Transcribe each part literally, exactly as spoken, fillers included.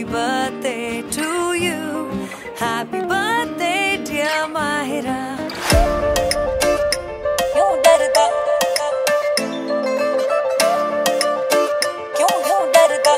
birthday to you. Happy birthday, dear Mahira. क्यों डरदा क्यों क्यों डरदा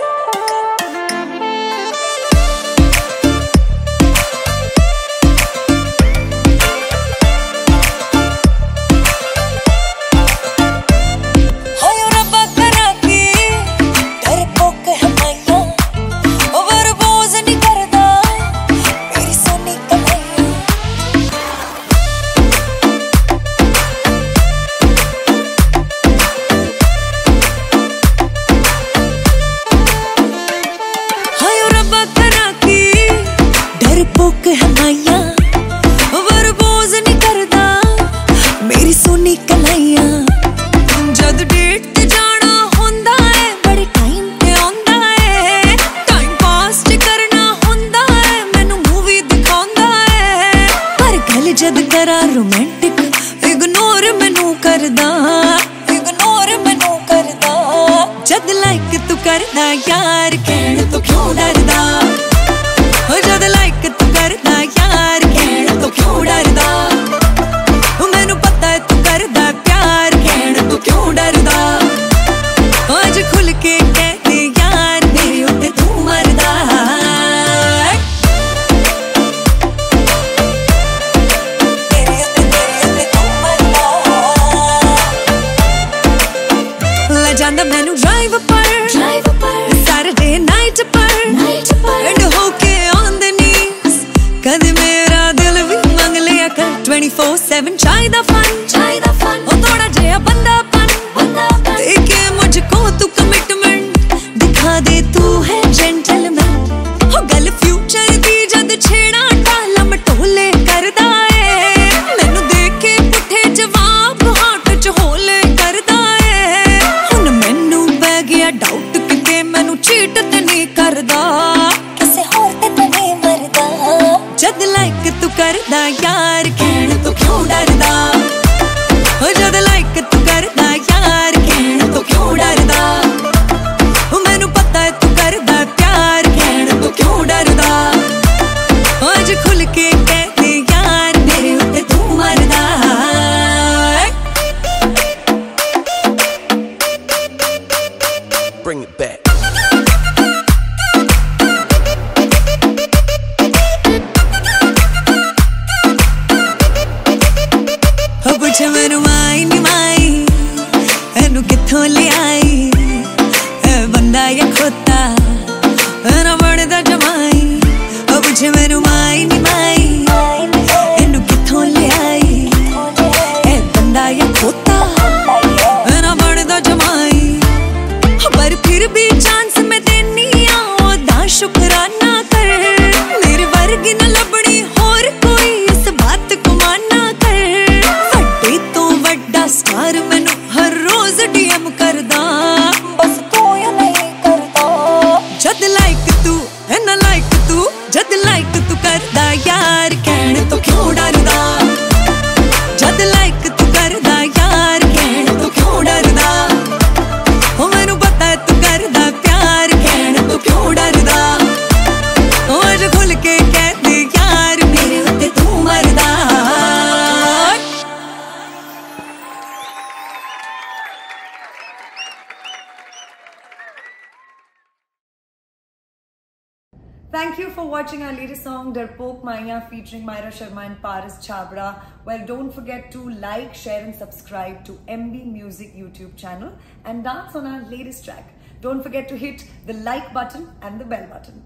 रोमांटिक इग्नोर मैनू करदा इग्नोर मैनू करदा जद लाइक तू करदा यार कहण तो क्यों डरदा जद लाइक तू करदा यार कहण तो क्यों डरदा मैनू पता है तू करदा प्यार कहण तो क्यों डरदा आज खुल के कह दे यार मेरे उत्ते तू मरदा ਜਾਂਦਾ ਮੈਨੂੰ ਡਰਾਈਵ ਪਰ ਸੈਟਰਡੇ ਨਾਈਟ ਪਰ ਐਂਡ ਹੋ ਕੇ ਔਨ ਦ ਨੀਜ਼ ਕਦੇ ਮੇਰਾ ਦਿਲ ਵੀ ਮੰਗ ਲਿਆ ਕਰ twenty-four seven ਚਾਹੀਦਾ ਫਨ ਚਾਹੀਦਾ ਫਨ ਉਹ ਥੋੜਾ ਜਿਹਾ ਬੰਦਾ ਪਨ ਤੇ ਕਿ ਮੁਝਕੋ ਤੂੰ ਕਮਿਟਮੈਂਟ ਦਿਖਾ ਦੇ ਤੂੰ ਹੈ ਜੈਂਟਲਮੈਨ ਹੋ ਗੱਲ ਫਿਊਚਰ ਦੀ ਜਦ ਛੇੜਾ ਟਾਲਾ ਮਟੋਲੇ ਕਰਦਾ ਏ ਮੈਨੂੰ ਦੇਖ ਕੇ ਪੁੱਠੇ ਜਵਾਬ ਹਾਰਟ ਚ ਹੋਲੇ ਕਰਦਾ डाउट किते मैनू चीट ते नहीं करदा किसे होर ते तो नहीं मरदा जद लाइक तू करदा यार कहण तो क्यों डरदा ओ जद लाइक तू करदा यार कहण तो क्यों डरदा मैनू पता है तू करदा प्यार कहण तो क्यों डरदा आज खुल के कह दे यार मेरे उत्ते तू मरदा Bring it back. हो पूछे मैनू माई नी माई एनू किथों ले आई ए बंदा या खोता ना बनदा जमाई हो पूछे मैनू माई नी माई एनू किथों ले आई ए बंदा या खोता ना बनदा जमाई पर फिर भी चांस मैं देनी आ दा शुकराना कर मेरे वर्गी न लबड़ी होर कोई इस बात को माना कर वड्डे तो वड्डा स्टार मैनू हर रोज डीएम करदा बस तू या नहीं करदा जद लाइक तू है ना लाइक तू जद लाइक तू करदा यार कहण तो क्यों डरदा जद लाइक तू करदा यार कहण तो क्यों डरदा मैनू पता है तू करदा प्यार कहण तो क्यों डरदा आज खुल के कह दे यार मेरे उत्ते तू मरदा Thank you for watching our latest song Darpok Maiya featuring Myra Sharma and Paris Chhabra. Well, don't forget to like, share and subscribe to M B Music YouTube channel and dance on our latest track. Don't forget to hit the like button and the bell button.